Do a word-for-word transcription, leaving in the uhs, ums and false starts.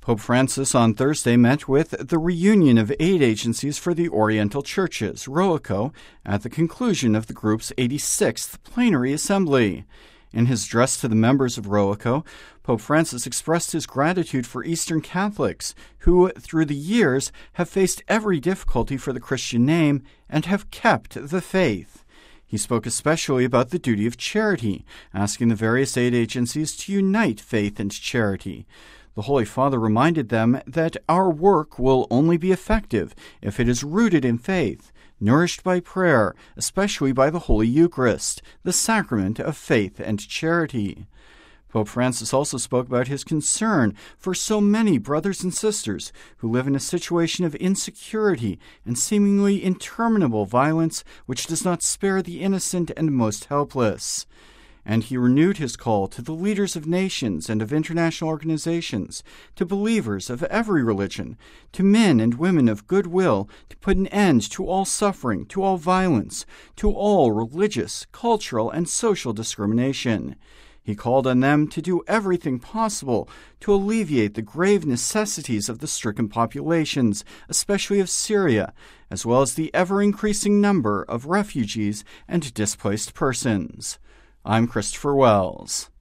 Pope Francis on Thursday met with the Reunion of Aid Agencies for the Oriental Churches, ROACO, at the conclusion of the group's eighty-sixth Plenary Assembly. In his address to the members of ROACO, Pope Francis expressed his gratitude for Eastern Catholics who, through the years, have faced every difficulty for the Christian name and have kept the faith. He spoke especially about the duty of charity, asking the various aid agencies to unite faith and charity. The Holy Father reminded them that our work will only be effective if it is rooted in faith, nourished by prayer, especially by the Holy Eucharist, the sacrament of faith and charity. Pope Francis also spoke about his concern for so many brothers and sisters who live in a situation of insecurity and seemingly interminable violence which does not spare the innocent and most helpless. And he renewed his call to the leaders of nations and of international organizations, to believers of every religion, to men and women of good will, to put an end to all suffering, to all violence, to all religious, cultural, and social discrimination. He called on them to do everything possible to alleviate the grave necessities of the stricken populations, especially of Syria, as well as the ever-increasing number of refugees and displaced persons. I'm Christopher Wells.